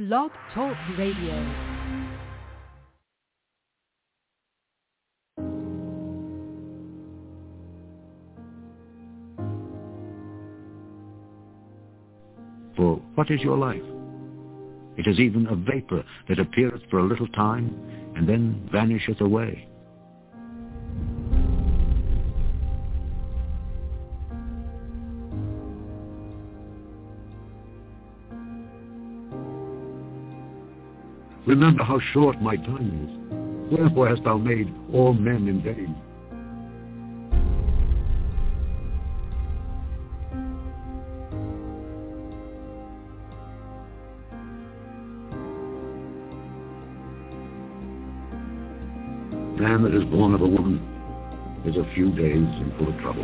Blog Talk Radio. For what is your life? It is even a vapor that appeareth for a little time, and then vanisheth away. Remember how short my time is. Wherefore hast thou made all men in vain? Man that is born of a woman is a few days and full of trouble.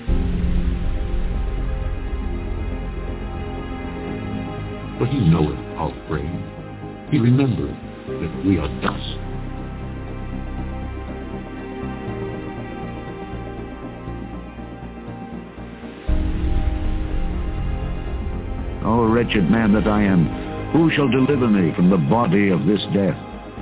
But he knoweth our frame. He remembereth that we are dust. O wretched man that I am, who shall deliver me from the body of this death?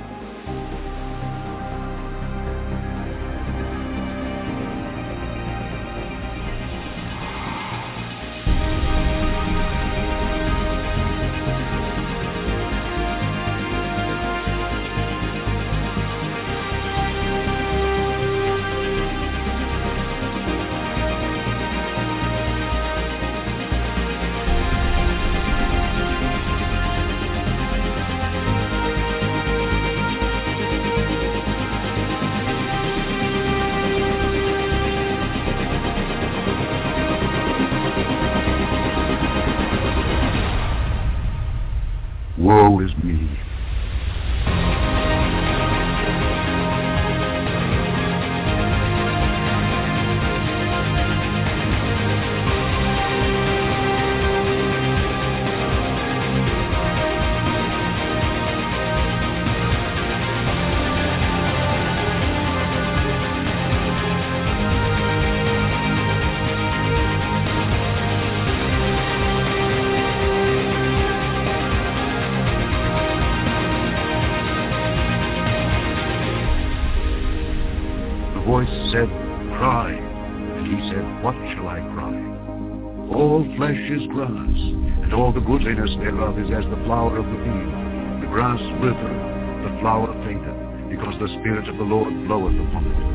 Woe is me. Said, cry. And he said, what shall I cry? All flesh is grass, and all the goodliness thereof is as the flower of the field. The grass withereth, the flower fadeth, because the Spirit of the Lord bloweth upon it.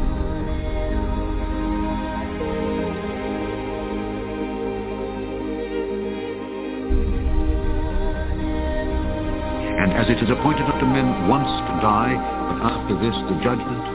And as it is appointed unto men once to die, but after this the judgment,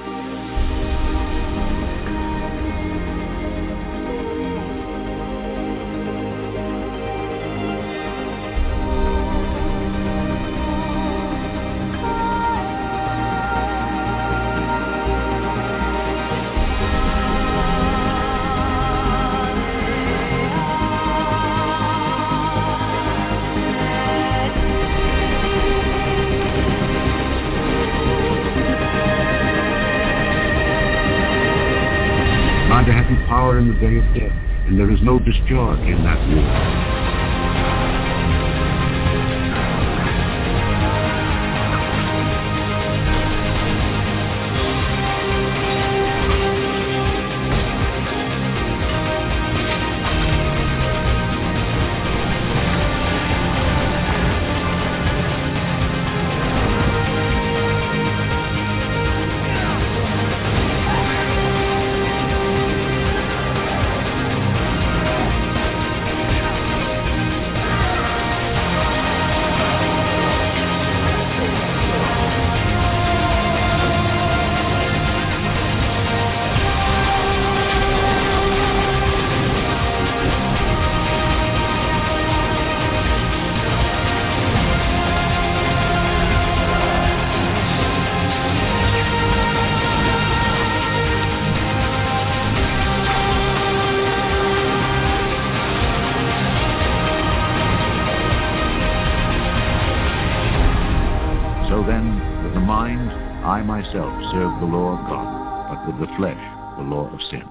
neither hath he power in the day of death, and there is no discharge in that war. I myself serve the law of God, but with the flesh, the law of sin.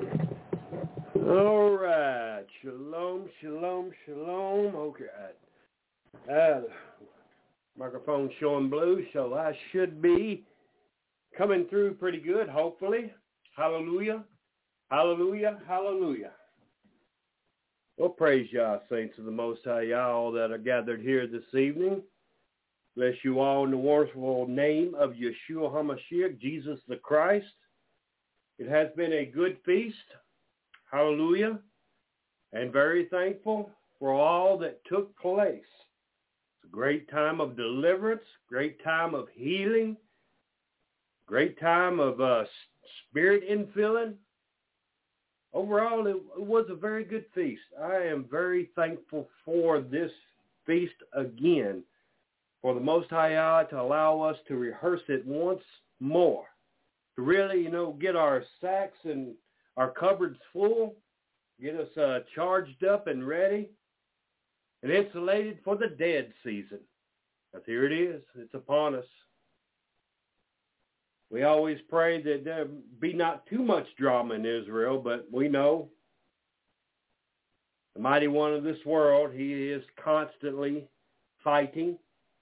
All right. Shalom, shalom, shalom. Okay. Microphone showing blue, so I should be coming through pretty good, hopefully. Hallelujah. Hallelujah. Hallelujah. Well, praise Yah, saints of the Most High Yah, all that are gathered here this evening. Bless you all in the wonderful name of Yeshua HaMashiach, Jesus the Christ. It has been a good feast. Hallelujah. And very thankful for all that took place. It's a great time of deliverance, great time of healing, great time of spirit infilling. Overall, it was a very good feast. I am very thankful for this feast again, for the Most High Yah to allow us to rehearse it once more, to really, get our sacks and our cupboards full, get us charged up and ready and insulated for the dead season. Because here it is. It's upon us. We always pray that there be not too much drama in Israel, but we know the mighty one of this world, he is constantly fighting.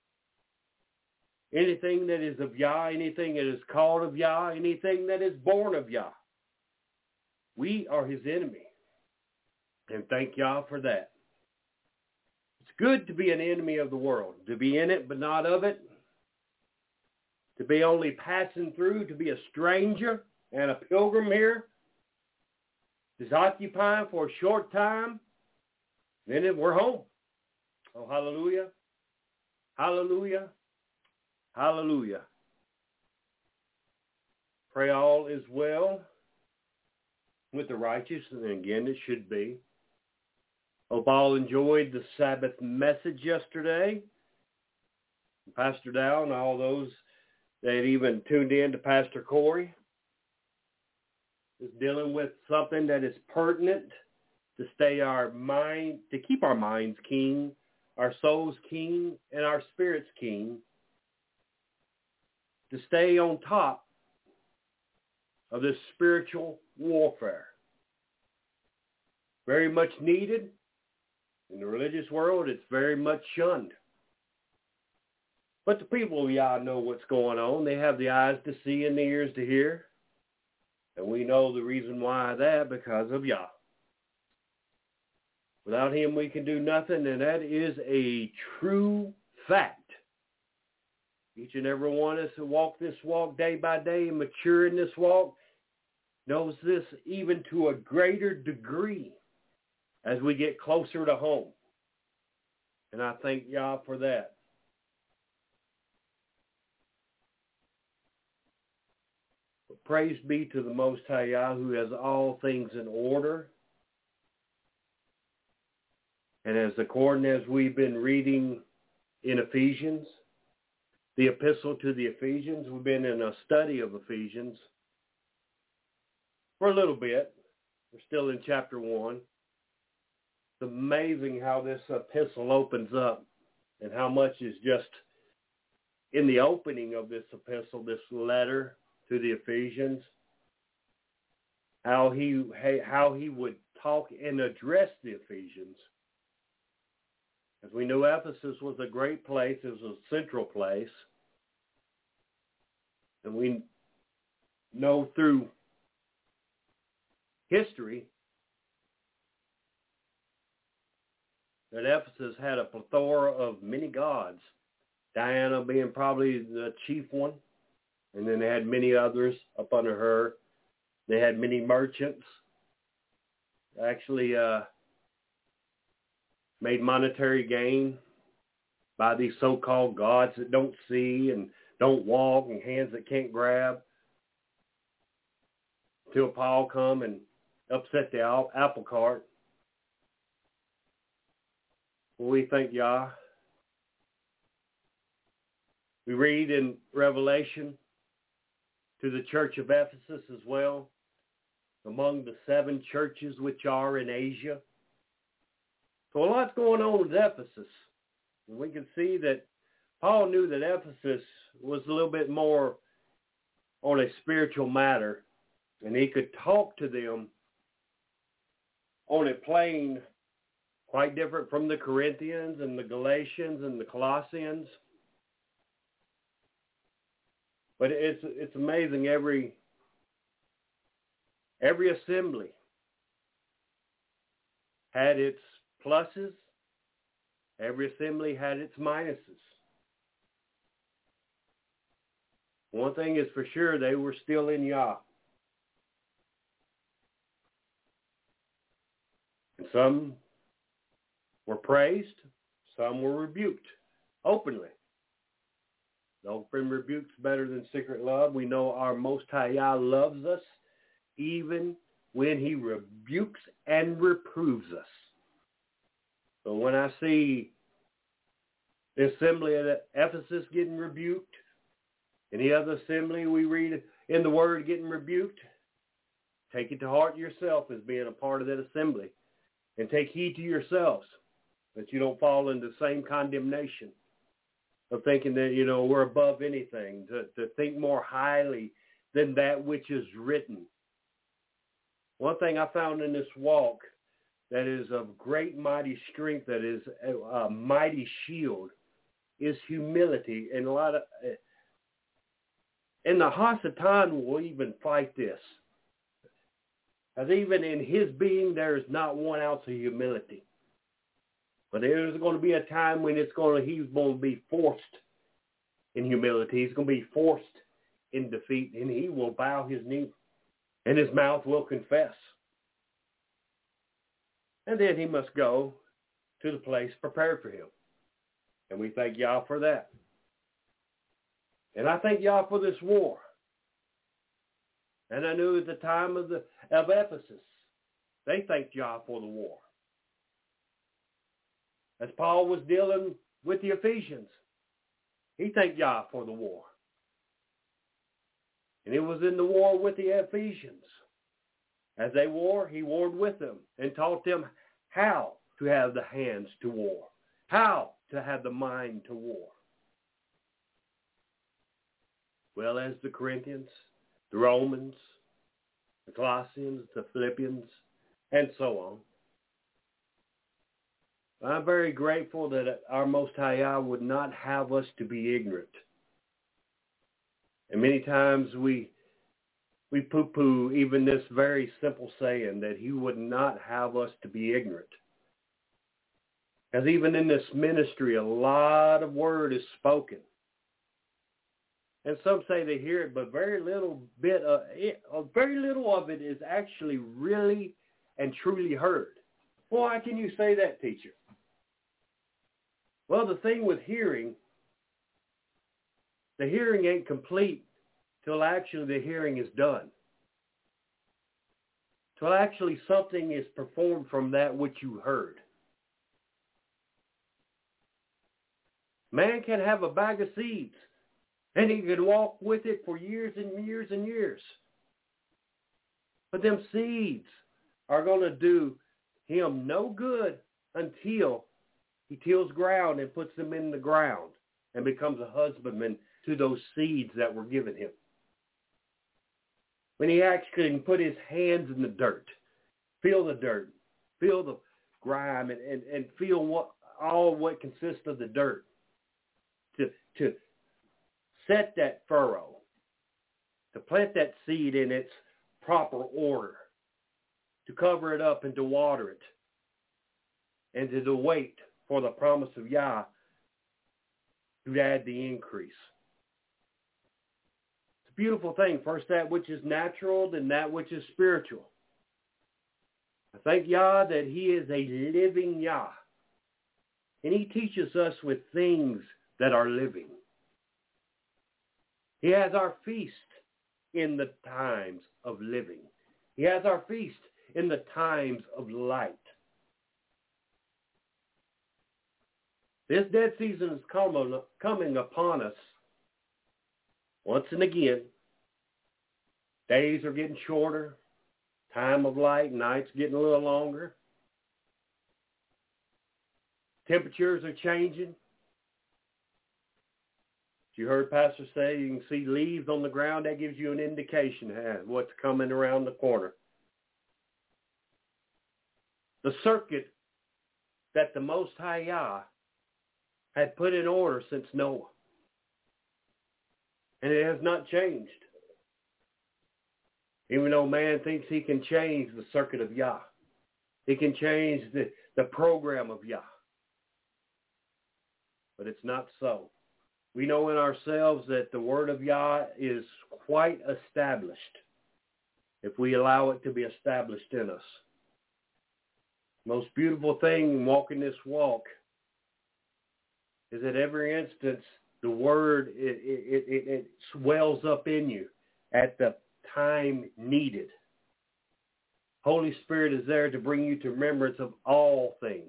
Anything that is of Yah, anything that is called of Yah, anything that is born of Yah, we are his enemy. And thank Yah for that. It's good to be an enemy of the world, to be in it but not of it, to be only passing through, to be a stranger and a pilgrim here, just occupying for a short time, then we're home. Oh, hallelujah, hallelujah, hallelujah. Pray all is well with the righteous, and again it should be. Hope all enjoyed the Sabbath message yesterday. Pastor Dow and all those that even tuned in to Pastor Corey is dealing with something that is pertinent to keep our minds keen, our souls keen, and our spirits keen, to stay on top of this spiritual warfare. Very much needed. In the religious world, it's very much shunned. But the people of Yah know what's going on. They have the eyes to see and the ears to hear. And we know the reason why that, because of Yah. Without him, we can do nothing, and that is a true fact. Each and every one of us who walk this walk day by day and mature in this walk knows this even to a greater degree as we get closer to home. And I thank Yah for that. But praise be to the Most High Yah, who has all things in order. And according as we've been reading in Ephesians, the epistle to the Ephesians, we've been in a study of Ephesians for a little bit. We're still in chapter 1. It's amazing how this epistle opens up and how much is just in the opening of this epistle, this letter to the Ephesians, how he would talk and address the Ephesians. As we know, Ephesus was a great place. It was a central place. And we know through history that Ephesus had a plethora of many gods, Diana being probably the chief one, and then they had many others up under her. They had many merchants, actually made monetary gain by these so-called gods that don't see and don't walk and hands that can't grab, till Paul come and upset the apple cart. We thank Yah. We read in Revelation to the church of Ephesus as well, among the 7 churches which are in Asia. So a lot's going on with Ephesus. And we can see that Paul knew that Ephesus was a little bit more on a spiritual matter, and he could talk to them on a plain Quite different from the Corinthians and the Galatians and the Colossians. But it's amazing, every assembly had its pluses. Every assembly had its minuses. One thing is for sure, they were still in Yah. And some were praised, some were rebuked openly. The open rebuke's better than secret love. We know our Most High Yah loves us even when he rebukes and reproves us. So when I see the assembly at Ephesus getting rebuked, any other assembly we read in the Word getting rebuked, take it to heart yourself as being a part of that assembly. And take heed to yourselves that you don't fall into the same condemnation of thinking that, we're above anything, to think more highly than that which is written. One thing I found in this walk that is of great mighty strength, that is a mighty shield, is humility. And and the Hasatan will even fight this. As even in his being, there is not 1 ounce of humility. But there's going to be a time when he's going to be forced in humility. He's going to be forced in defeat, and he will bow his knee, and his mouth will confess. And then he must go to the place prepared for him. And we thank Yah for that. And I thank Yah for this war. And I knew at the time of Ephesus, they thanked Yah for the war. As Paul was dealing with the Ephesians, he thanked Yah for the war. And it was in the war with the Ephesians. As they warred, he warred with them and taught them how to have the hands to war, how to have the mind to war. Well, as the Corinthians, the Romans, the Colossians, the Philippians, and so on. I'm very grateful that our Most High Yah would not have us to be ignorant. And many times we poo-poo even this very simple saying that he would not have us to be ignorant. Because even in this ministry, a lot of word is spoken. And some say they hear it, but very little of it is actually really and truly heard. Well, how can you say that, teacher? Well, the thing with hearing, the hearing ain't complete till actually the hearing is done. Till actually something is performed from that which you heard. Man can have a bag of seeds, and he can walk with it for years and years and years. But them seeds are going to do him no good until he tills ground and puts them in the ground and becomes a husbandman to those seeds that were given him. When he actually can put his hands in the dirt, feel the dirt, feel the grime, and feel what consists of the dirt, to set that furrow, to plant that seed in its proper order, to cover it up and to water it, and to wait for the promise of Yah to add the increase. It's a beautiful thing. First that which is natural, then that which is spiritual. I thank Yah that he is a living Yah. And he teaches us with things that are living. He has our feast in the times of living. He has our feast in the times of light. This dead season is coming upon us once and again. Days are getting shorter. Time of light, nights getting a little longer. Temperatures are changing. You heard Pastor say you can see leaves on the ground. That gives you an indication of what's coming around the corner. The circuit that the Most High Yah had put in order since Noah. And it has not changed. Even though man thinks he can change the circuit of Yah. He can change the program of Yah. But it's not so. We know in ourselves that the word of Yah is quite established if we allow it to be established in us. Most beautiful thing in walking this walk is at every instance the word, it swells up in you at the time needed. Holy Spirit is there to bring you to remembrance of all things.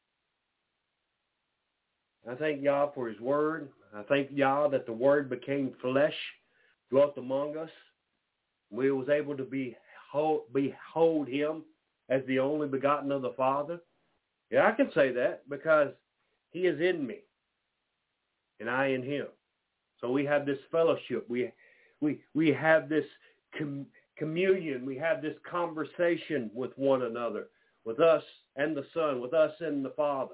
I thank Yah for his word. I thank Yah that the word became flesh, dwelt among us. We was able to behold him as the only begotten of the Father. Yeah, I can say that because he is in me and I in him. So we have this fellowship. We have this communion. We have this conversation with one another, with us and the Son, with us and the Father.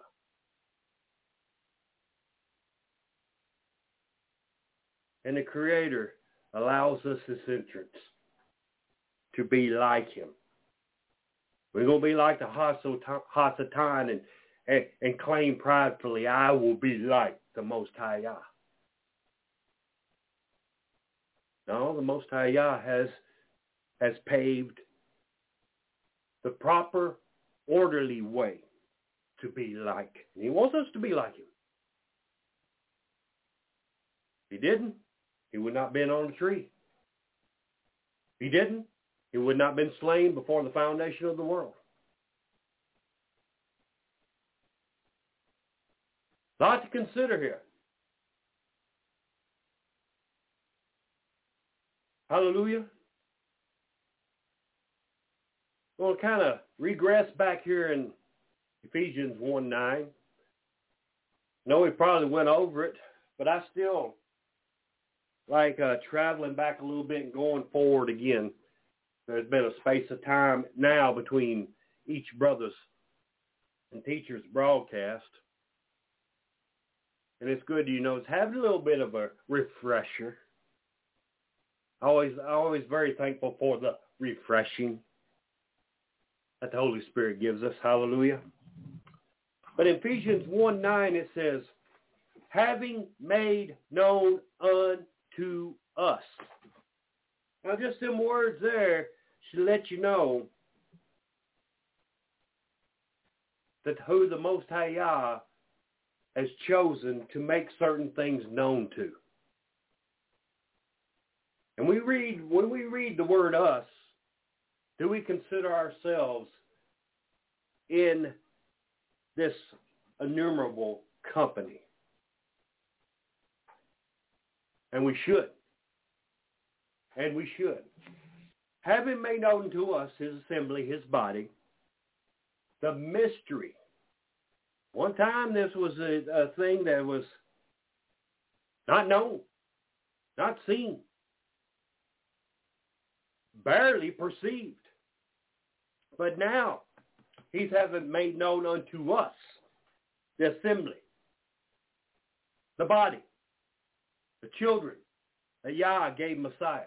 And the Creator allows us this entrance to be like him. We're going to be like the Hasatan and claim pridefully, I will be like the Most High Yah. No, the Most High Yah has paved the proper, orderly way to be like. And he wants us to be like him. If he didn't, he would not have been on the tree. If he didn't, he would not have been slain before the foundation of the world. A lot to consider here. Hallelujah. We'll kind of regress back here in Ephesians 1:9. No, we probably went over it, but I still like traveling back a little bit and going forward again. There's been a space of time now between each brother's and teacher's broadcast. And it's good, it's having a little bit of a refresher. Always very thankful for the refreshing that the Holy Spirit gives us. Hallelujah. But in Ephesians 1:9 it says, having made known unto us. Now just them words there should let you know that who the Most High Yah has chosen to make certain things known to. And when we read the word us, do we consider ourselves in this innumerable company? And we should. And we should. Having made known to us, his assembly, his body, the mystery. One time this was a thing that was not known, not seen, barely perceived. But now, he's having made known unto us, the assembly, the body, the children that Yah gave Messiah.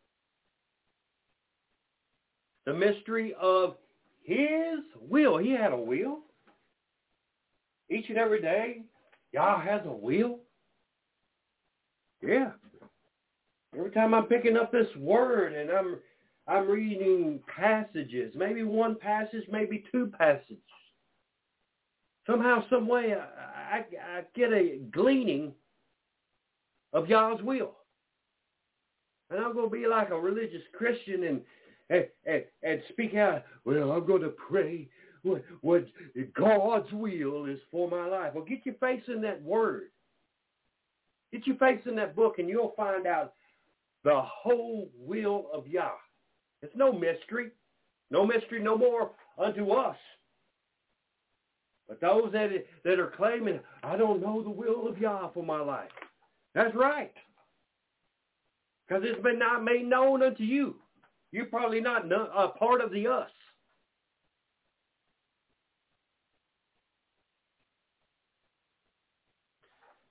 The mystery of his will. He had a will. Each and every day, Yah has a will. Yeah. Every time I'm picking up this word and I'm reading passages, maybe one passage, maybe two passages. Somehow, some way, I get a gleaning of Yah's will. And I'm going to be like a religious Christian and speak out, well, I'm going to pray what God's will is for my life. Well, get your face in that word. Get your face in that book and you'll find out the whole will of Yah. It's no mystery. No mystery no more unto us. But those that are claiming, I don't know the will of Yah for my life. That's right. Because it's been not made known unto you. You're probably not a part of the us.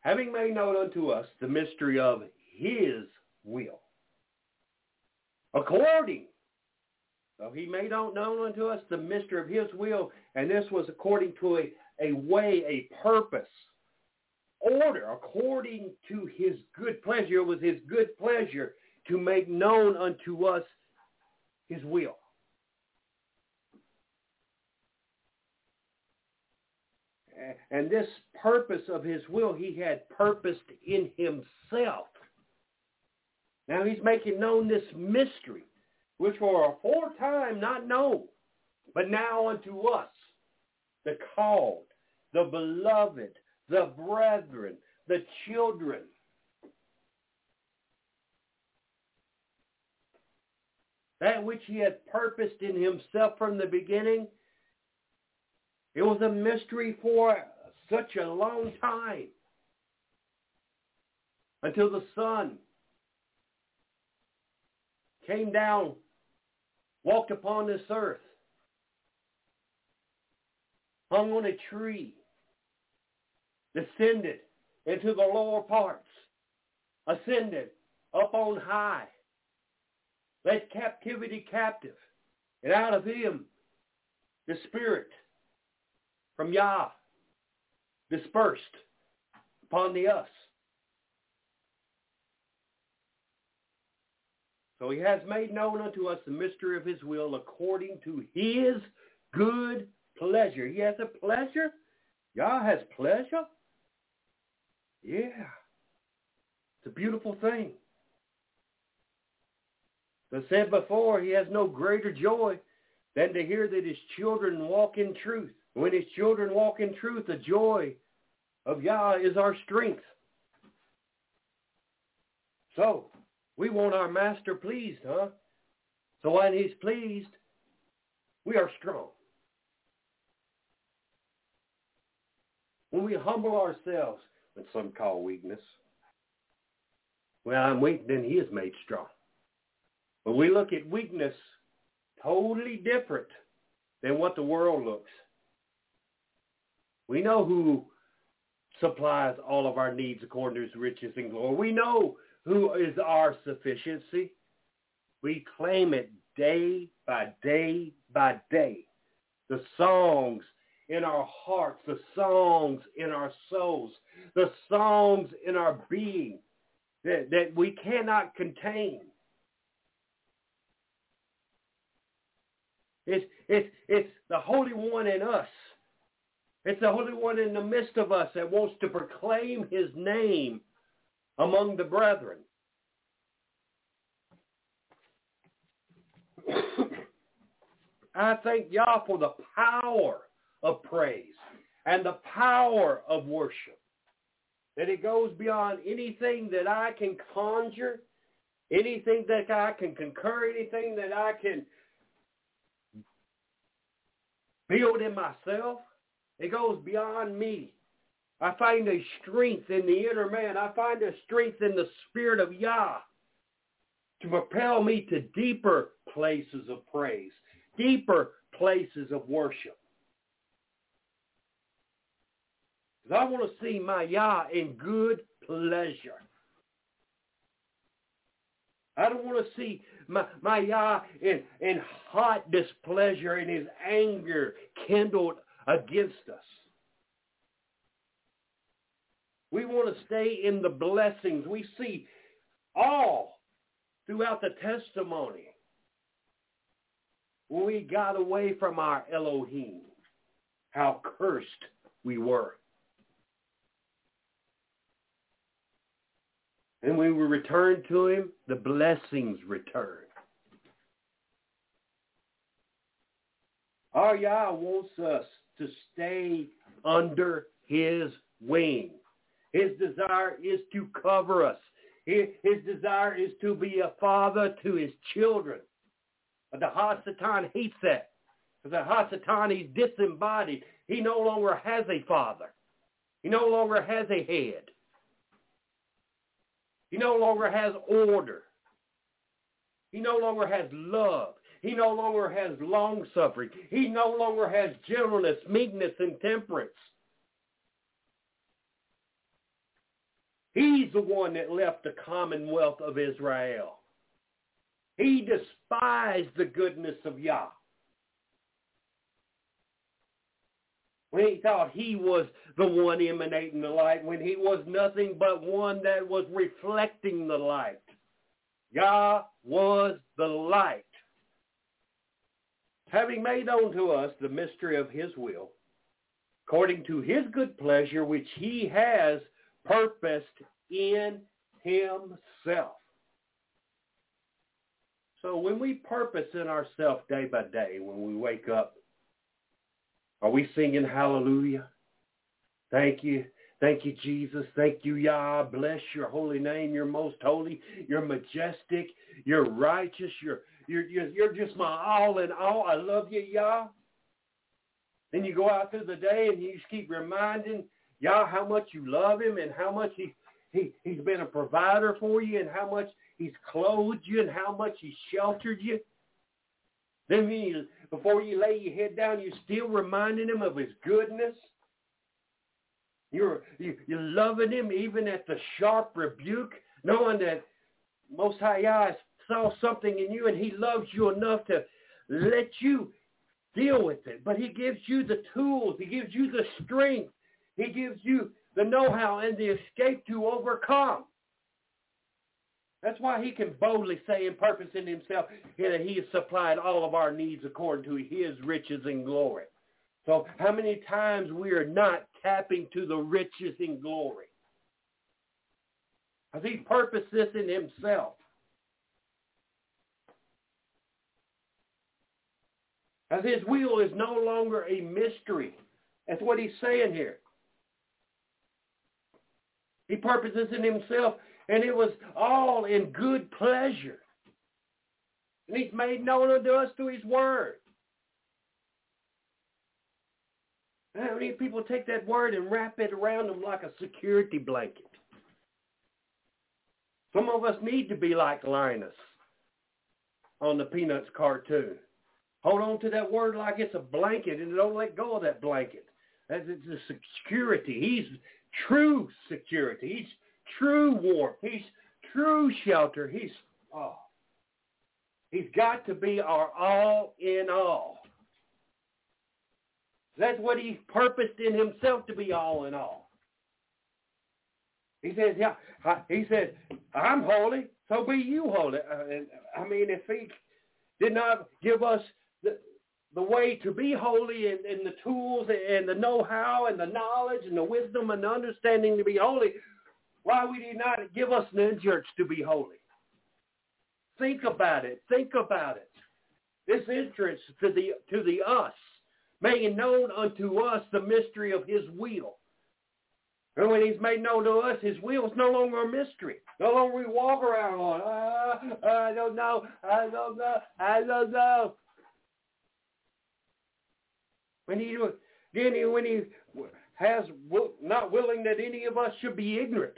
having made known unto us the mystery of his will. According. So he made known unto us the mystery of his will, and this was according to a way, a purpose, order, according to his good pleasure. It was his good pleasure to make known unto us his will. And this purpose of his will, he had purposed in himself. Now he's making known this mystery, which were aforetime not known, but now unto us, the called, the beloved, the brethren, the children. That which he had purposed in himself from the beginning, it was a mystery for such a long time, until the Son came down, walked upon this earth, hung on a tree, descended into the lower parts, ascended up on high, led captivity captive, and out of him the Spirit from Yah dispersed upon the us. So he has made known unto us the mystery of his will according to his good pleasure. He has a pleasure? Yah has pleasure? Yeah. It's a beautiful thing. As I said before, he has no greater joy than to hear that his children walk in truth. When his children walk in truth, the joy of Yah is our strength. So, we want our master pleased, huh? So when he's pleased, we are strong. When we humble ourselves, what some call weakness, well, I'm weak, then he is made strong. But we look at weakness totally different than what the world looks. We know who supplies all of our needs according to his riches and glory. We know who is our sufficiency. We claim it day by day by day. The songs in our hearts, the songs in our souls, the songs in our being that we cannot contain. It's the Holy One in us. It's the Holy One in the midst of us that wants to proclaim his name among the brethren. I thank Yah for the power of praise and the power of worship. That it goes beyond anything that I can conjure, anything that I can concur, anything that I can build in myself. It goes beyond me. I find a strength in the inner man. I find a strength in the Spirit of Yah to propel me to deeper places of praise, deeper places of worship. Because I want to see my Yah in good pleasure. I don't want to see my Yah in hot displeasure and his anger kindled against us. We want to stay in the blessings. We see all throughout the testimony when we got away from our Elohim, how cursed we were. And when we return to him, the blessings return. Our Yah wants us to stay under his wing. His desire is to cover us. His desire is to be a father to his children. But the Hasatan hates that. Because the Hasatan, he's disembodied. He no longer has a father. He no longer has a head. He no longer has order. He no longer has love. He no longer has long-suffering. He no longer has gentleness, meekness, and temperance. He's the one that left the commonwealth of Israel. He despised the goodness of Yah. When he thought he was the one emanating the light, when he was nothing but one that was reflecting the light. Yah was the light. Having made known to us the mystery of his will, according to his good pleasure, which he has purposed in himself. So when we purpose in ourselves day by day, when we wake up, are we singing hallelujah? Thank you. Thank you, Jesus. Thank you, Yah. Bless your holy name. You're most holy. You're majestic. You're righteous. You're just my all in all. I love you, Yah. Then you go out through the day and you just keep reminding Yah how much you love him and how much he's been a provider for you and how much he's clothed you and how much he's sheltered you. Then before you lay your head down, you're still reminding him of his goodness. You're loving him even at the sharp rebuke, knowing that Most High Yah saw something in you and he loves you enough to let you deal with it. But he gives you the tools. He gives you the strength. He gives you the know-how and the escape to overcome. That's why he can boldly say and purpose in himself that he has supplied all of our needs according to his riches and glory. So how many times we are not tapping to the riches and glory? Has he purposed this in himself? As his will is no longer a mystery. That's what he's saying here. He purposes in himself, and it was all in good pleasure. And he's made known unto us through his word. How many people take that word and wrap it around them like a security blanket? Some of us need to be like Linus on the Peanuts cartoon. Hold on to that word like it's a blanket and don't let go of that blanket. That's the security. He's true security. He's true warmth. He's true shelter. He's got to be our all in all. That's what he purposed in himself, to be all in all. He says, yeah. He said, I'm holy, so be you holy. I mean, if he did not give us the way to be holy and the tools and the know-how and the knowledge and the wisdom and the understanding to be holy, why would he not give us the insurance to be holy? Think about it. Think about it. This entrance to the us, making known unto us the mystery of his will. And when he's made known to us his will, it's no longer a mystery. No longer we walk around going, I don't know. When he has not willing that any of us should be ignorant.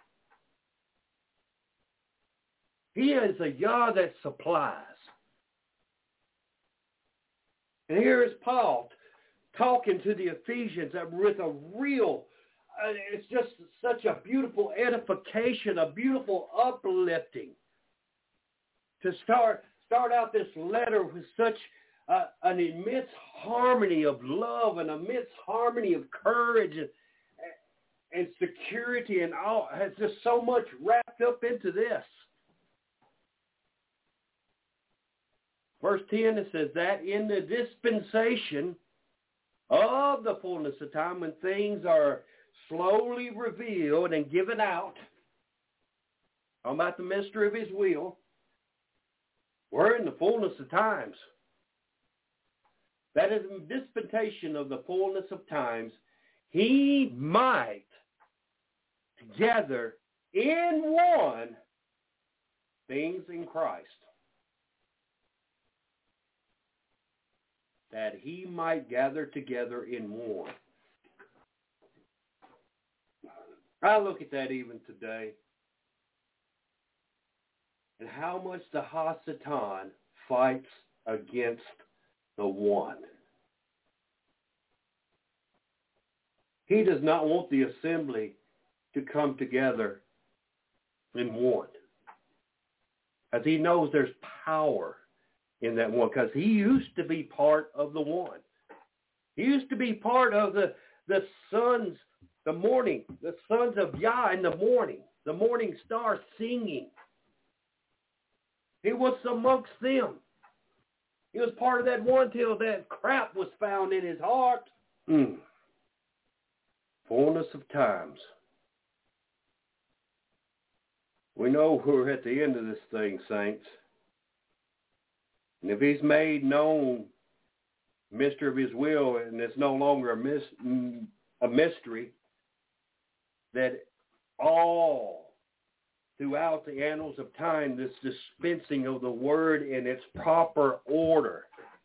He is a Yah that supplies. And here is Paul talking to the Ephesians with a real, it's just such a beautiful edification, a beautiful uplifting. To start out this letter with such an immense harmony of love and immense harmony of courage and security and all. Has just so much wrapped up into this. Verse 10, it says that in the dispensation of the fullness of time, when things are slowly revealed and given out, talking about the mystery of his will, we're in the fullness of times. That is in dispensation of the fullness of times, he might gather in one things in Christ, that he might gather together in one. I look at that even today, and how much the Hasatan fights against the one. He does not want the assembly to come together in one. As he knows there's power in that one, because he used to be part of the one. He used to be part of the sons, the sons of Yah in the morning star singing. He was amongst them. He was part of that one till that crap was found in his heart. Fullness of times. We know we're at the end of this thing, saints. And if he's made known mystery of his will, and it's no longer a mystery, that all throughout the annals of time, this dispensing of the word in its proper order,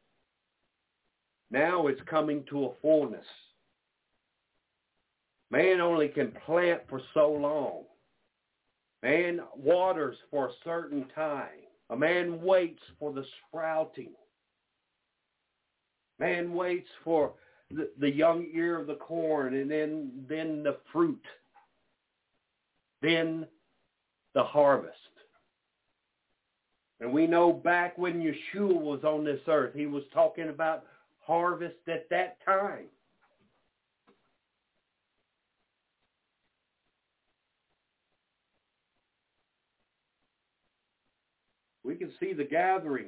now it's coming to a fullness. Man only can plant for so long. Man waters for a certain time. A man waits for the sprouting. Man waits for the young ear of the corn, and then the fruit. Then the harvest. And we know back when Yeshua was on this earth, he was talking about harvest at that time. We can see the gathering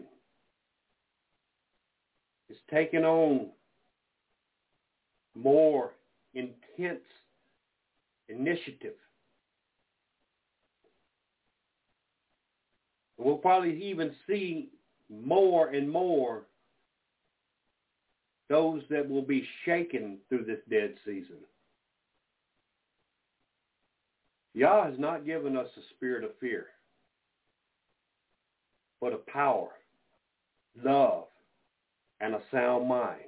is taking on more intense initiative. We'll probably even see more and more those that will be shaken through this dead season. Yah has not given us a spirit of fear, but of power, love, and a sound mind.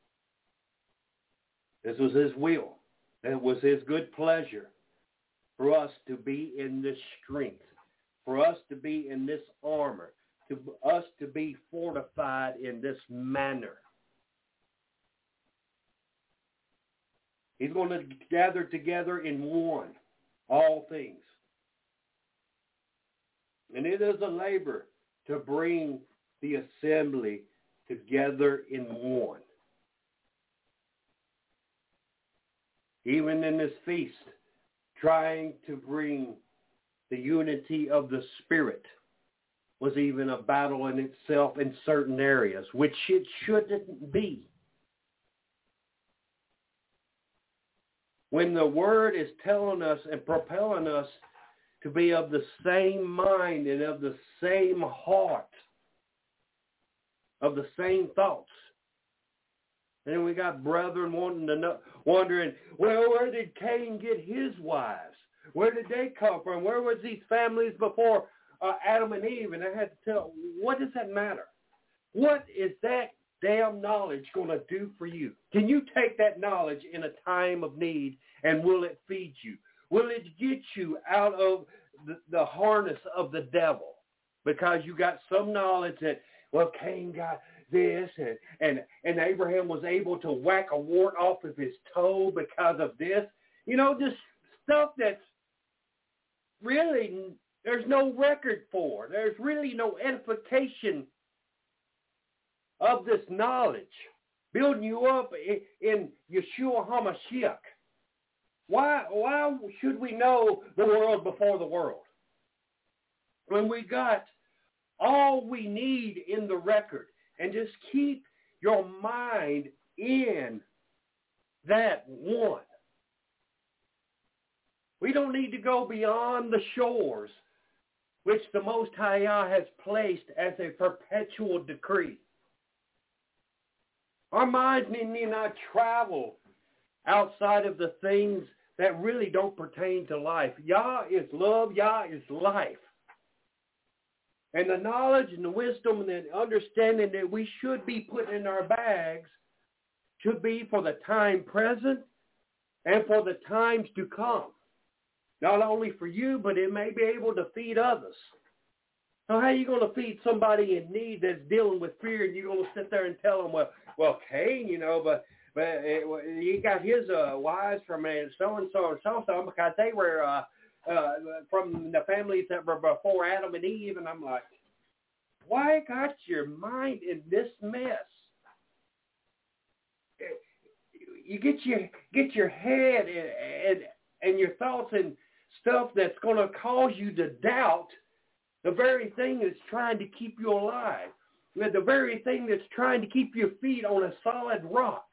This was his will. It was his good pleasure for us to be in this strength, for us to be in this armor, to us to be fortified in this manner. He's going to gather together in one, all things. And it is a labor to bring the assembly together in one. Even in this feast, trying to bring the unity of the Spirit was even a battle in itself in certain areas, which it shouldn't be. When the Word is telling us and propelling us to be of the same mind and of the same heart, of the same thoughts. And then we got brethren wondering, well, where did Cain get his wives? Where did they come from? Where was these families before Adam and Eve? And I had to tell, what does that matter? What is that damn knowledge going to do for you? Can you take that knowledge in a time of need, and will it feed you? Will it get you out of the harness of the devil? Because you got some knowledge that, well, Cain got this, and Abraham was able to whack a wart off of his toe because of this. You know, just stuff that's really, there's no record for. There's really no edification of this knowledge, building you up in Yeshua HaMashiach. Why should we know the world before the world? When we got all we need in the record, and just keep your mind in that one. We don't need to go beyond the shores, which the Most High has placed as a perpetual decree. Our minds need not travel outside of the things that really don't pertain to life. Yah is love. Yah is life. And the knowledge and the wisdom and the understanding that we should be putting in our bags should be for the time present and for the times to come. Not only for you, but it may be able to feed others. So how are you going to feed somebody in need that's dealing with fear, and you're going to sit there and tell them, well, Cain, But he got his wives from so-and-so and so-and-so because they were from the families that were before Adam and Eve. And I'm like, why got your mind in this mess? You get your head and your thoughts and stuff that's going to cause you to doubt the very thing that's trying to keep you alive. The very thing that's trying to keep your feet on a solid rock.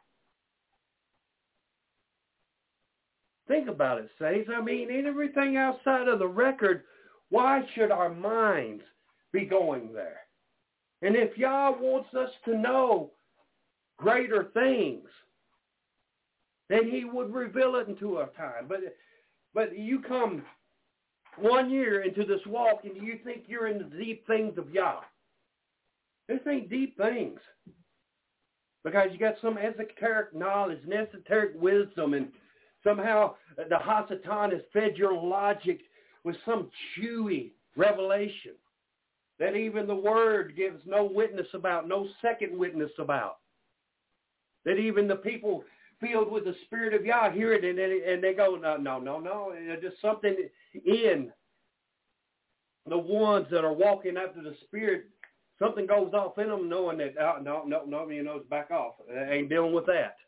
Think about it, saints. I mean, everything outside of the record, why should our minds be going there? And if Yah wants us to know greater things, then he would reveal it into our time. But you come 1 year into this walk and you think you're in the deep things of Yah. This ain't deep things. Because you got some esoteric knowledge and esoteric wisdom, and somehow the Hasatan has fed your logic with some chewy revelation that even the Word gives no witness about, no second witness about. That even the people filled with the Spirit of Yah hear it and they go, no. It's just something in the ones that are walking after the Spirit. Something goes off in them knowing that, no, it's back off. I ain't dealing with that.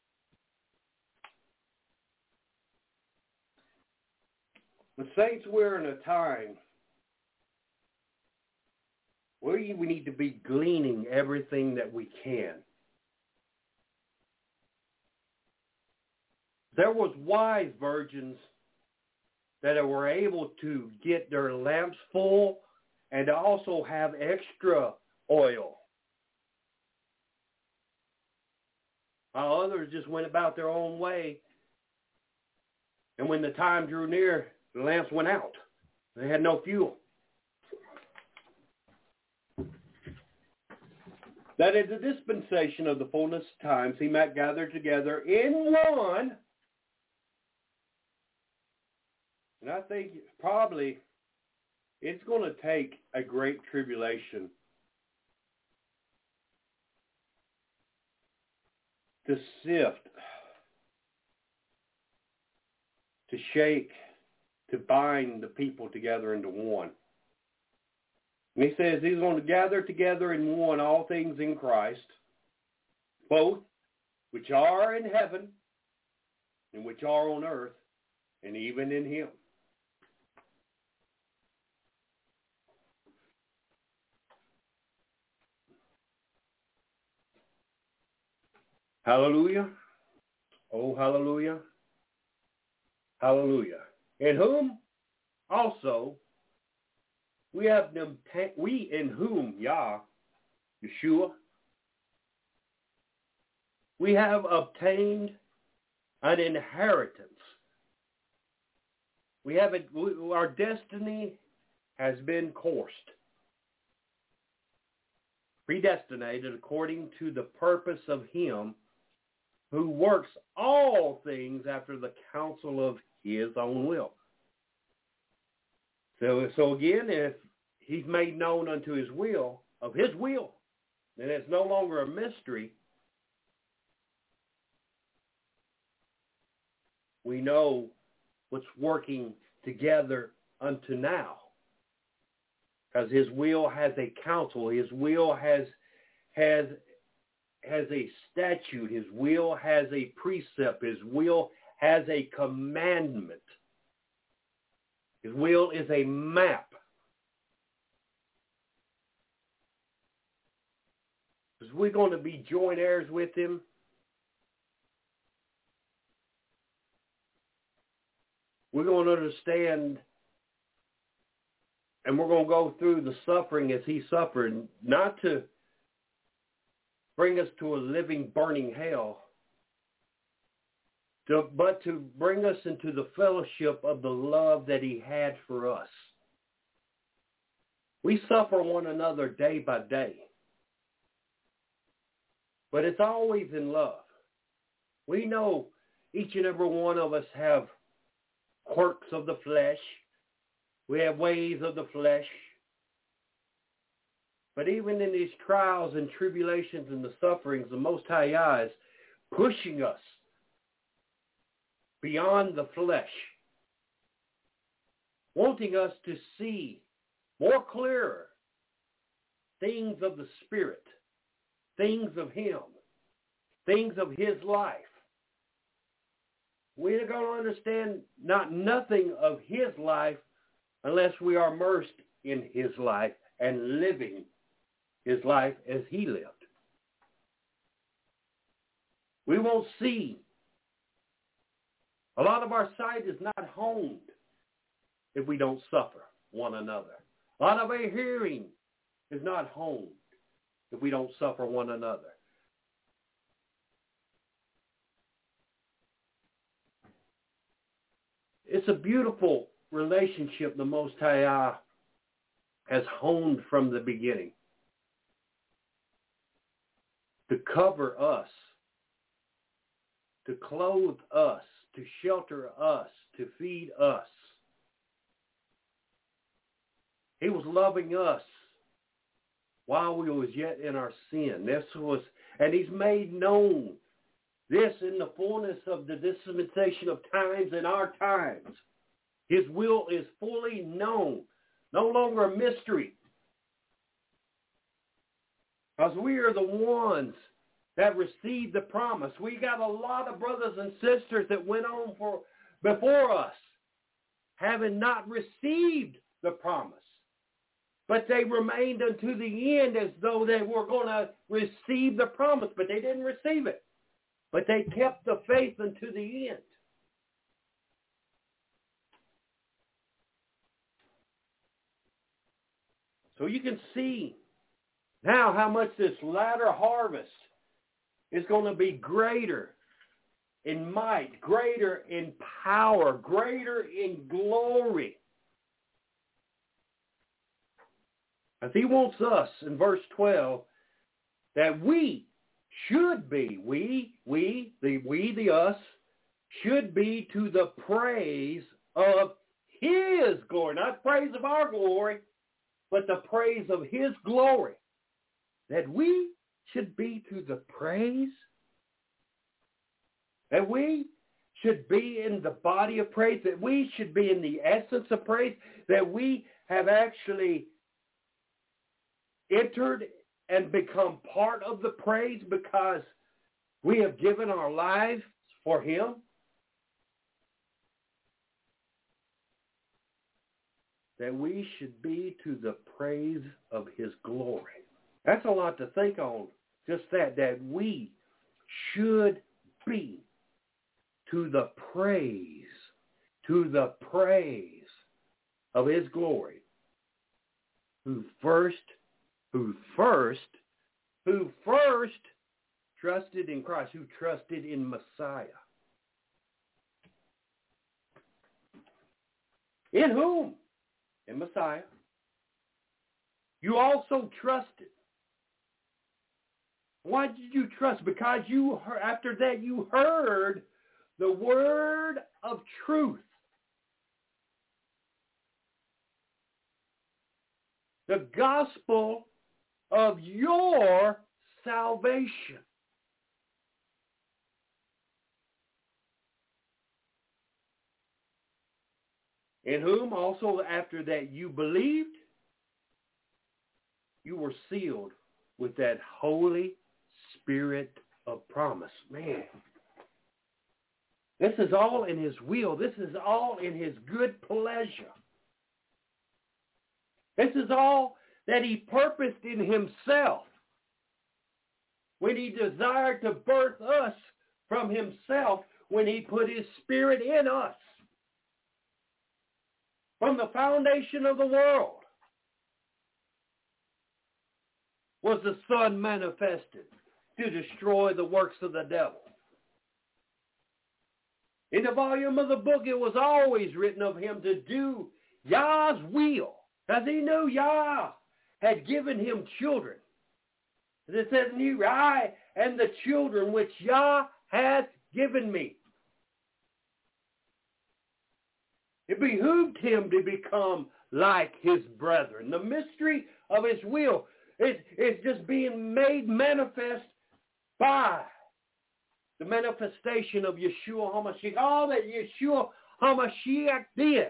But saints, we're in a time where we need to be gleaning everything that we can. There was wise virgins that were able to get their lamps full and also have extra oil. While others just went about their own way. And when the time drew near, the lamps went out. They had no fuel. That in the dispensation of the fullness of times, he might gather together in one. And I think probably it's going to take a great tribulation to sift, to shake, to bind the people together into one. And he says he's going to gather together in one all things in Christ, both which are in heaven and which are on earth, and even in him. Hallelujah. Oh, hallelujah. Hallelujah. In whom also we in whom, Yah, Yeshua, we have obtained an inheritance. Our destiny has been coursed, predestinated according to the purpose of him who works all things after the counsel of his own will. So again, if he's made known unto his will, then it's no longer a mystery. We know what's working together unto now. Because his will has a counsel. His will has a statute. His will has a precept. His will has a commandment. His will is a map. Because we're going to be joint heirs with him. We're going to understand, and we're going to go through the suffering as he suffered, not to bring us to a living, burning hell, but to bring us into the fellowship of the love that he had for us. We suffer one another day by day, but it's always in love. We know each and every one of us have quirks of the flesh. We have ways of the flesh. But even in these trials and tribulations and the sufferings, the Most High Yah is pushing us beyond the flesh, wanting us to see more clearer things of the Spirit, things of Him, things of His life. We're going to understand nothing of His life unless we are immersed in His life and living His life as He lived. We won't see. A lot of our sight is not honed if we don't suffer one another. A lot of our hearing is not honed if we don't suffer one another. It's a beautiful relationship the Most High has honed from the beginning to cover us, to clothe us, to shelter us, to feed us. He was loving us while we was yet in our sin. And He's made known this in the fullness of the dispensation of times in our times. His will is fully known, no longer a mystery. Because we are the ones that received the promise. We got a lot of brothers and sisters that went on before us, having not received the promise. But they remained unto the end as though they were going to receive the promise, but they didn't receive it. But they kept the faith unto the end. So you can see now how much this latter harvest is going to be greater in might, greater in power, greater in glory. As He wants us, in verse 12, that we should be, the us, should be to the praise of His glory. Not praise of our glory, but the praise of His glory. That we should be to the praise. That we should be in the body of praise. That we should be in the essence of praise. That we have actually entered and become part of the praise because we have given our lives for Him. That we should be to the praise of His glory. That's a lot to think on. Just that we should be to the praise of His glory. Who first trusted in Christ, who trusted in Messiah. In whom? In Messiah. You also trusted. Why did you trust? Because after that you heard the word of truth. The gospel of your salvation. In whom also after that you believed, you were sealed with that Holy Spirit of promise. Man, this is all in His will. This is all in His good pleasure. This is all that He purposed in Himself when He desired to birth us from Himself, when He put His Spirit in us. From the foundation of the world was the Son manifested to destroy the works of the devil. In the volume of the book, it was always written of Him to do Yah's will, as He knew Yah had given Him children. As it says, I and the children which Yah hath given me. It behooved Him to become like His brethren. The mystery of His will is just being made manifest by the manifestation of Yeshua HaMashiach, all that Yeshua HaMashiach did.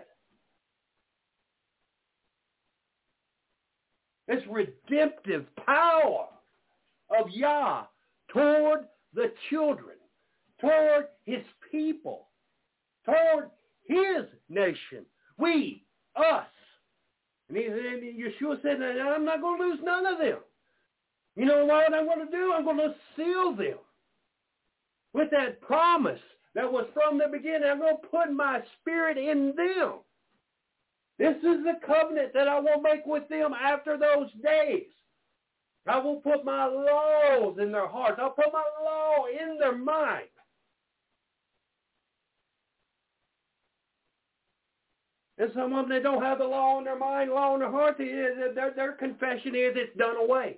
This redemptive power of Yah toward the children, toward his people, toward his nation, we, us. And Yeshua said, I'm not going to lose none of them. You know what I'm going to do? I'm going to seal them with that promise that was from the beginning. I'm going to put my spirit in them. This is the covenant that I will make with them after those days. I will put my laws in their hearts. I'll put my law in their mind. And some of them, they don't have the law in their mind, law in their heart. Their confession is it's done away.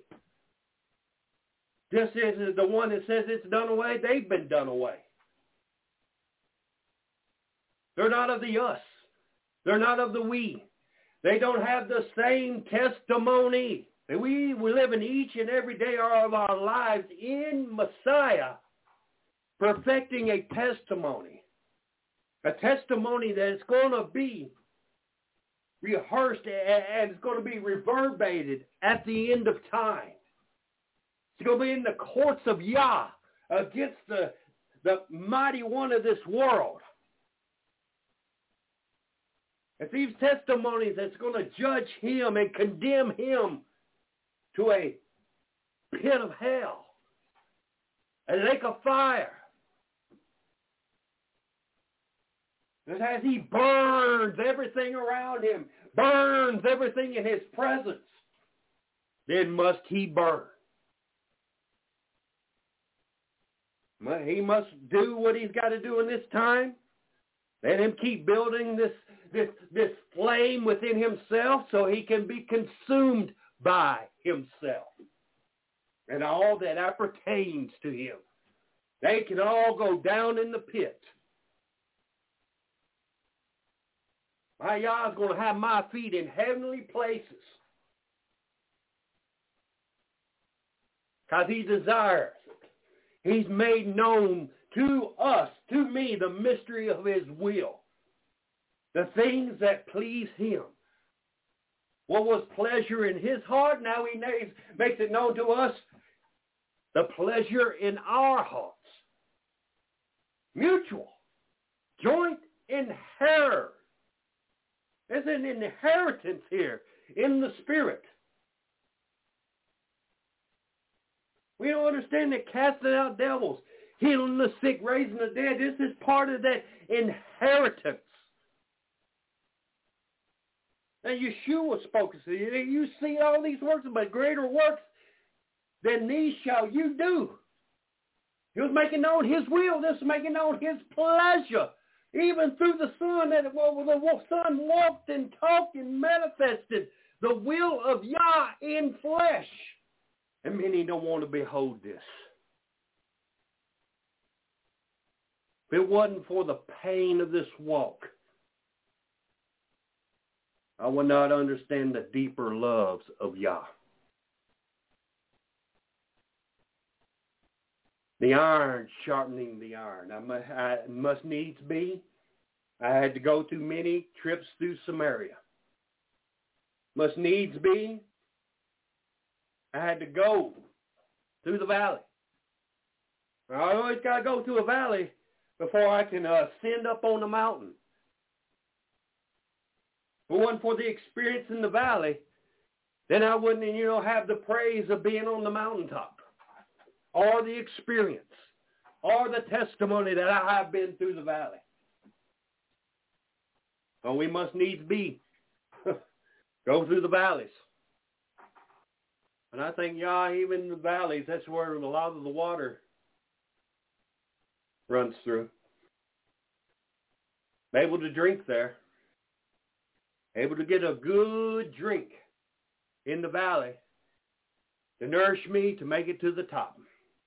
Just as the one that says it's done away, they've been done away. They're not of the us. They're not of the we. They don't have the same testimony. We live in each and every day of our lives in Messiah, perfecting a testimony that is going to be rehearsed and it's going to be reverberated at the end of time. It's going to be in the courts of Yah against the mighty one of this world. It's these testimonies that's going to judge him and condemn him to a pit of hell, a lake of fire. And as he burns everything around him, burns everything in his presence, then must he burn. He must do what he's got to do in this time. Let him keep building this flame within himself so he can be consumed by himself and all that appertains to him. They can all go down in the pit. My Yah is going to have my feet in heavenly places because he desires it. He's made known to us, to me, the mystery of his will, the things that please him. What was pleasure in his heart, now he makes it known to us, the pleasure in our hearts. Mutual, joint inheritance. There's an inheritance here in the Spirit. We don't understand that casting out devils, healing the sick, raising the dead, this is part of that inheritance. And Yeshua spoke to you. You see all these works, but greater works than these shall you do. He was making known his will. This was making known his pleasure. Even through the Son, the Son walked and talked and manifested the will of Yah in flesh. And many don't want to behold this. If it wasn't for the pain of this walk, I would not understand the deeper loves of Yah. The iron sharpening the iron. I must needs be. I had to go through many trips through Samaria. Must needs be. I had to go through the valley. I always got to go through a valley before I can ascend up on the mountain. If it wasn't for the experience in the valley, then I wouldn't, have the praise of being on the mountaintop, or the experience, or the testimony that I have been through the valley. So we must needs be go through the valleys. And I think, even in the valleys, that's where a lot of the water runs through. Able to drink there. Able to get a good drink in the valley to nourish me to make it to the top.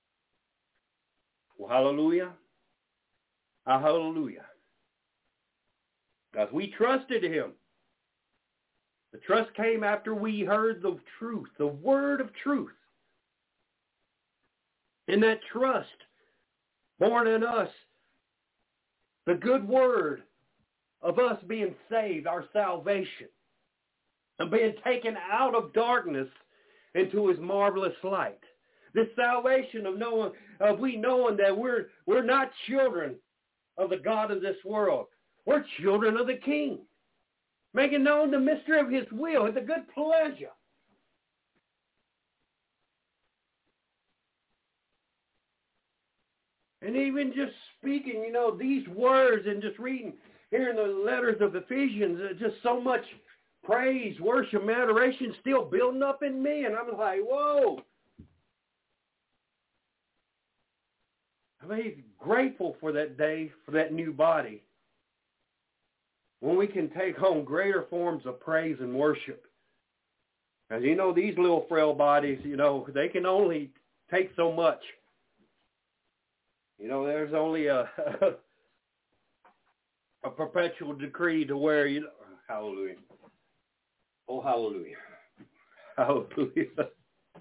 Well, hallelujah. Hallelujah. Because we trusted him. The trust came after we heard the truth, the word of truth. And that trust born in us the good word of us being saved, our salvation, and being taken out of darkness into his marvelous light. This salvation of knowing that we're not children of the God of this world. We're children of the King, making known the mystery of his will, the good pleasure. And even just speaking, these words and just reading here in the letters of Ephesians, just so much praise, worship, and adoration still building up in me. And I'm like, whoa. I'm grateful for that day, for that new body, when we can take home greater forms of praise and worship. As these little frail bodies, they can only take so much. There's only a perpetual decree to where, hallelujah. Oh, hallelujah. Hallelujah.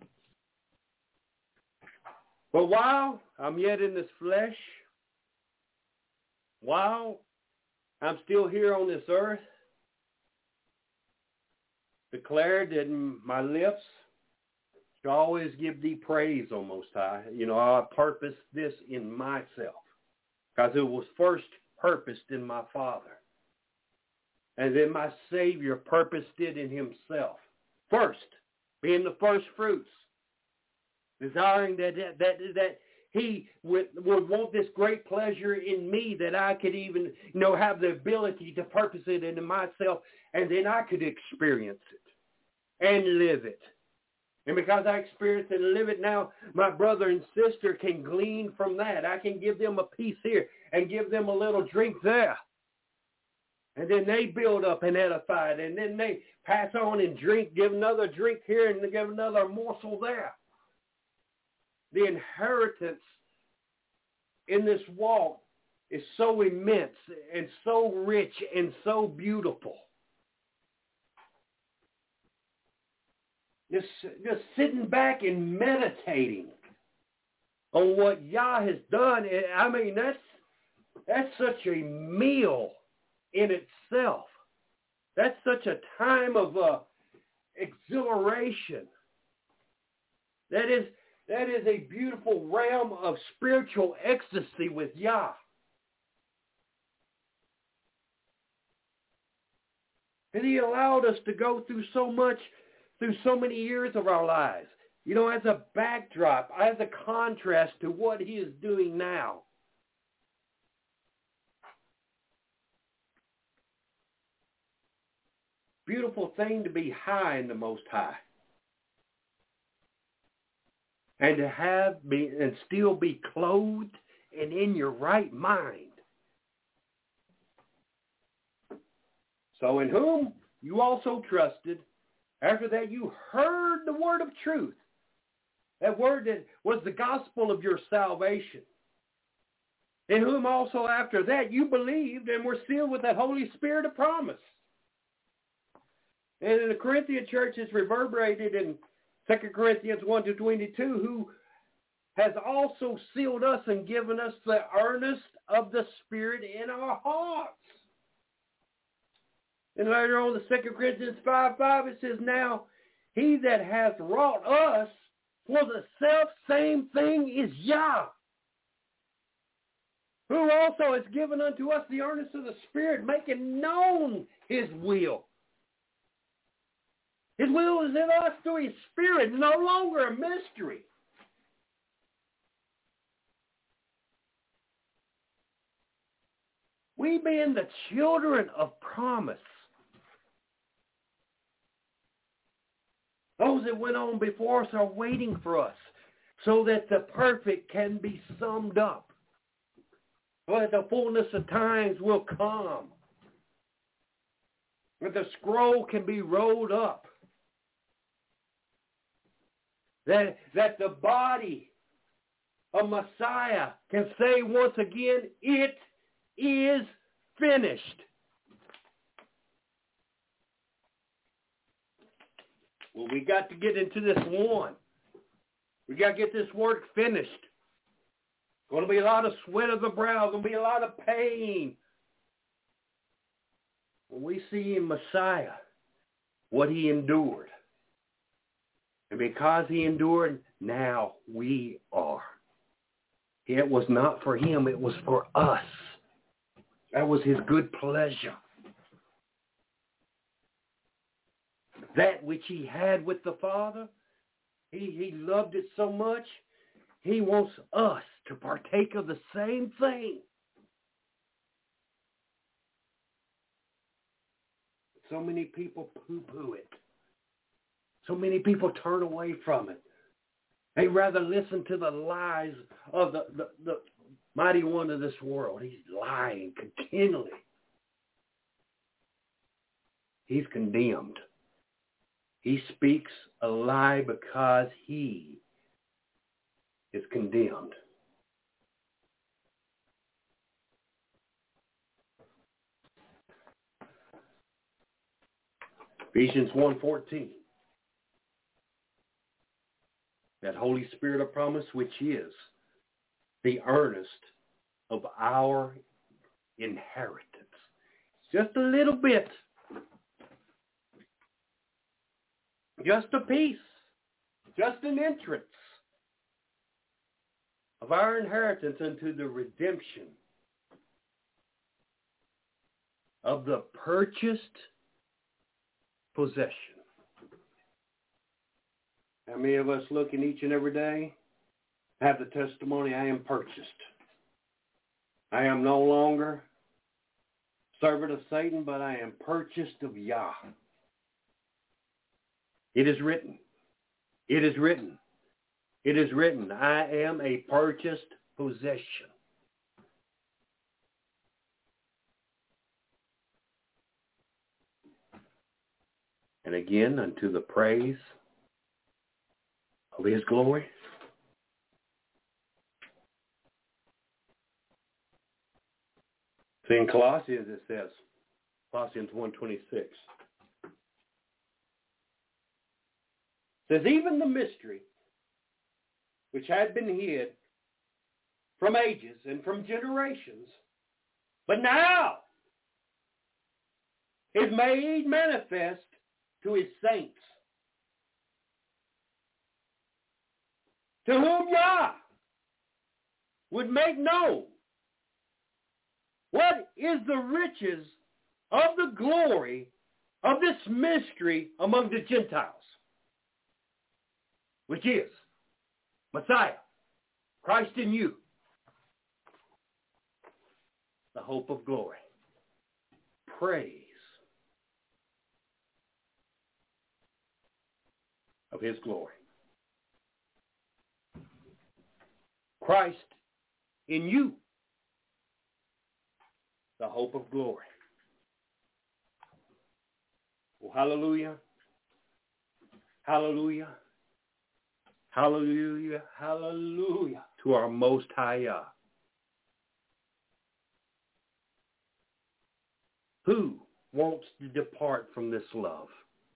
But while I'm yet in this flesh, while I'm still here on this earth, declared that my lips shall always give thee praise, O Most High. I purpose this in myself, because it was first purposed in my Father. And then my Savior purposed it in himself. First, being the first fruits. Desiring that he would want this great pleasure in me, that I could even, have the ability to purpose it into myself, and then I could experience it and live it. And because I experience it and live it now, my brother and sister can glean from that. I can give them a piece here and give them a little drink there. And then they build up and edify it. And then they pass on and drink, give another drink here and give another morsel there. The inheritance in this walk is so immense and so rich and so beautiful. Just sitting back and meditating on what Yah has done. That's such a meal in itself. That's such a time of exhilaration. That is a beautiful realm of spiritual ecstasy with Yah. And he allowed us to go through so many years of our lives. As a backdrop, as a contrast to what he is doing now. Beautiful thing to be high in the Most High. And to and still be clothed and in your right mind. So in whom you also trusted, after that you heard the word of truth. That word that was the gospel of your salvation. In whom also after that you believed and were sealed with that Holy Spirit of promise. And in the Corinthian church is reverberated in 2 Corinthians 1-22, who has also sealed us and given us the earnest of the Spirit in our hearts. And later on, the 2 Corinthians 5:5, it says, now he that hath wrought us for the self same thing is Yah, who also has given unto us the earnest of the Spirit, making known his will. His will is in us through his Spirit, no longer a mystery. We being the children of promise. Those that went on before us are waiting for us so that the perfect can be summed up. So that the fullness of times will come. That the scroll can be rolled up. That the body of Messiah can say once again, it is finished. Well, we got to get into this one. We got to get this work finished. Going to be a lot of sweat of the brow. Going to be a lot of pain. When we see in Messiah what he endured. And because he endured, now we are. It was not for him. It was for us. That was his good pleasure. That which he had with the Father, he loved it so much, he wants us to partake of the same thing. So many people poo-poo it. So many people turn away from it. They rather listen to the lies of the mighty one of this world. He's lying continually. He's condemned. He speaks a lie because he is condemned. Ephesians 1:14. That Holy Spirit of promise, which is the earnest of our inheritance. Just a little bit. Just a piece. Just an entrance of our inheritance into the redemption of the purchased possession. How many of us looking each and every day have the testimony, I am purchased. I am no longer servant of Satan, but I am purchased of Yah. It is written. It is written. It is written. I am a purchased possession. And again, unto the praise of his glory. See, in Colossians it says, Colossians 1:26. Says, even the mystery which had been hid from ages and from generations, but now is made manifest to his saints, to whom Yah would make known what is the riches of the glory of this mystery among the Gentiles, which is Messiah, Christ in you, the hope of glory. Praise of his glory. Christ in you, the hope of glory. Oh, hallelujah. Hallelujah. Hallelujah. Hallelujah to our Most High Yah. Who wants to depart from this love?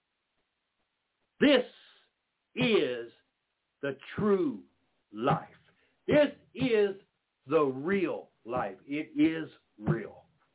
This is the true life. This is the real life. It is real.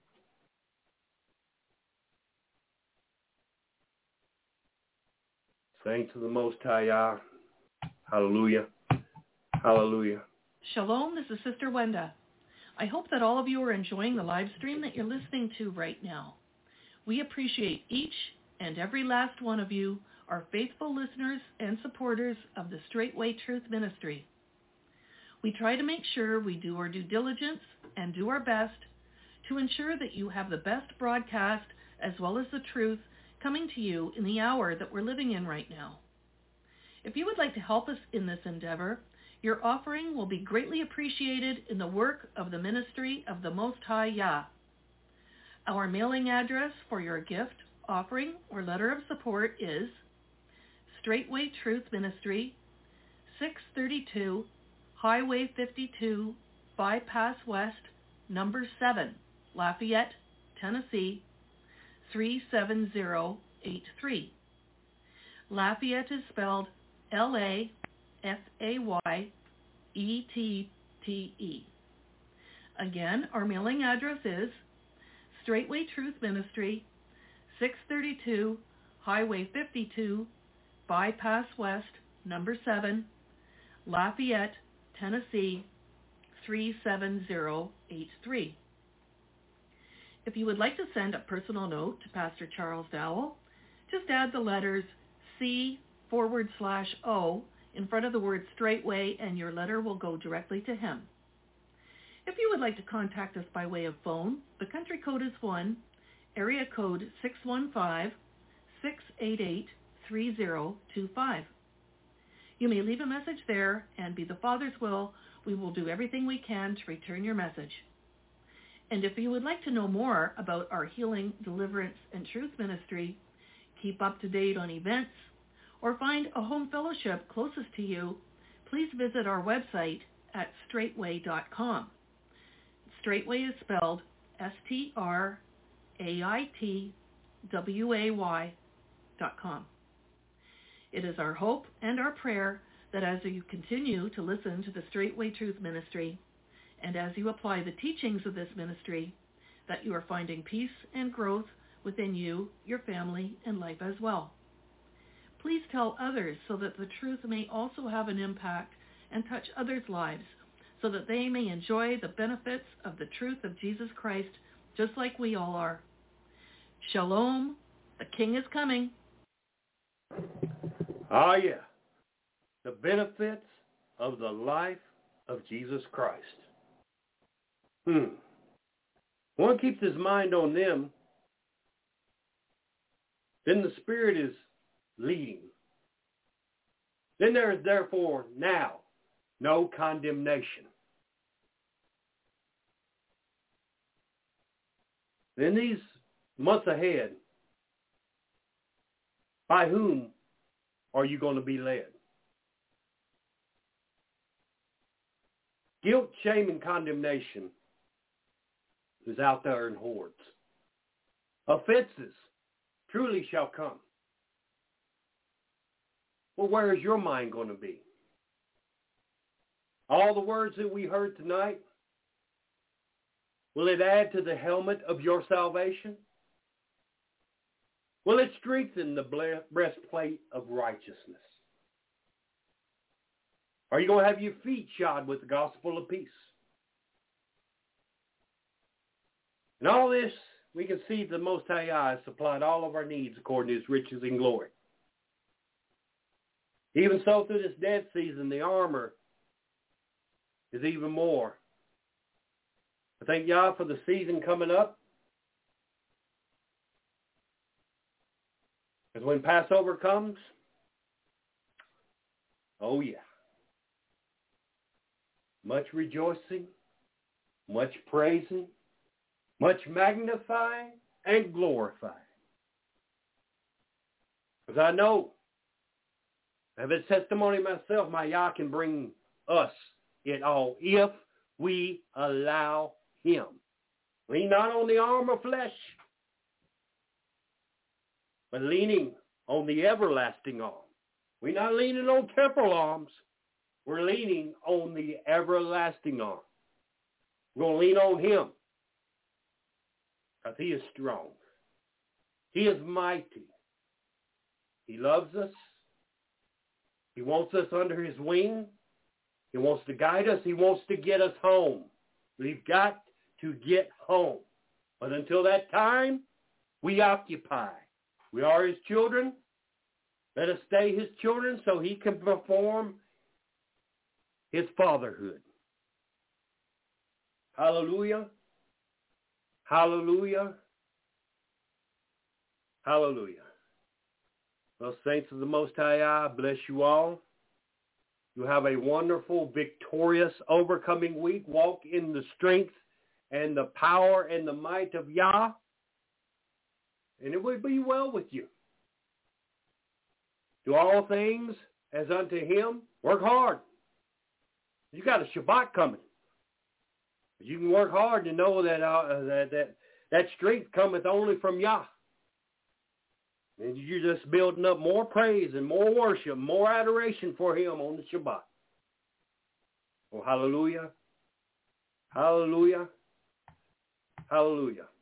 Saints of the Most High Yah. Hallelujah. Hallelujah. Shalom, this is Sister Wenda. I hope that all of you are enjoying the live stream that you're listening to right now. We appreciate each and every last one of you, our faithful listeners and supporters of the Straightway Truth Ministry. We try to make sure we do our due diligence and do our best to ensure that you have the best broadcast as well as the truth coming to you in the hour that we're living in right now. If you would like to help us in this endeavor, your offering will be greatly appreciated in the work of the ministry of the Most High Yah. Our mailing address for your gift, offering, or letter of support is Straightway Truth Ministry, 632 Highway 52, Bypass West, number 7, Lafayette, Tennessee, 37083. Lafayette is spelled Lafayette, Again, our mailing address is Straightway Truth Ministry, 632 Highway 52, Bypass West, number 7, Lafayette, Tennessee, 37083. If you would like to send a personal note to Pastor Charles Dowell, just add the letters C/O in front of the word Straightway, and your letter will go directly to him. If you would like to contact us by way of phone, the country code is 1, area code 615-688-3025. You may leave a message there, and be the Father's will, we will do everything we can to return your message. And if you would like to know more about our healing, deliverance, and truth ministry, keep up to date on events, or find a home fellowship closest to you, please visit our website at straightway.com. Straightway is spelled STRAITWAY.com. It is our hope and our prayer that as you continue to listen to the Straightway Truth Ministry, and as you apply the teachings of this ministry, that you are finding peace and growth within you, your family, and life as well. Please tell others so that the truth may also have an impact and touch others' lives, so that they may enjoy the benefits of the truth of Jesus Christ, just like we all are. Shalom, the King is coming. Ah, yeah. The benefits of the life of Jesus Christ. One keeps his mind on them, then the Spirit is leading. Then there is therefore now no condemnation. In these months ahead, by whom are you going to be led? Guilt, shame, and condemnation is out there in hordes. Offenses truly shall come. Well, where is your mind going to be? All the words that we heard tonight, will it add to the helmet of your salvation? Will it strengthen the breastplate of righteousness? Are you going to have your feet shod with the gospel of peace? In all this, we can see the Most High has supplied all of our needs according to his riches and glory. Even so, through this dead season, the armor is even more. I thank Yah for the season coming up. Because when Passover comes, oh yeah, much rejoicing, much praising, much magnifying and glorifying. Because I know, I have a testimony myself, my Yah can bring us it all if we allow him. Lean not on the arm of flesh, but leaning on the everlasting arm. We're not leaning on temporal arms. We're leaning on the everlasting arm. We're going to lean on him because he is strong. He is mighty. He loves us. He wants us under his wing. He wants to guide us. He wants to get us home. We've got to get home. But until that time, we occupy. We are his children. Let us stay his children so he can perform his fatherhood. Hallelujah. Hallelujah. Hallelujah. Well, saints of the Most High, I bless you all. You have a wonderful, victorious, overcoming week. Walk in the strength and the power and the might of Yah, and it will be well with you. Do all things as unto him. Work hard. You got a Shabbat coming. You can work hard to know that strength cometh only from Yah. And you're just building up more praise and more worship, more adoration for him on the Shabbat. Oh, hallelujah. Hallelujah. Hallelujah.